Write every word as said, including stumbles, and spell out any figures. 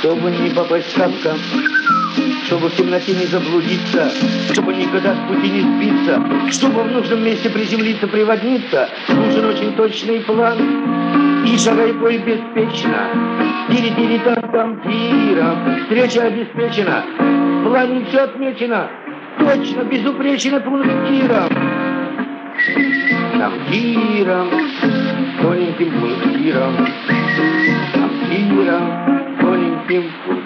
Чтобы не попасть в капкан, чтобы в темноте не заблудиться, чтобы никогда с пути не сбиться, чтобы в нужном месте приземлиться, приводниться, нужен очень точный план. И шагай бой беспечно, тири-тири-там-там-тиром, встреча обеспечена, в плане все отмечено, точно, безупречно пунктиром. Там-тиром, тоненьким пунктиром, там-тиром, тоненьким пунктиром.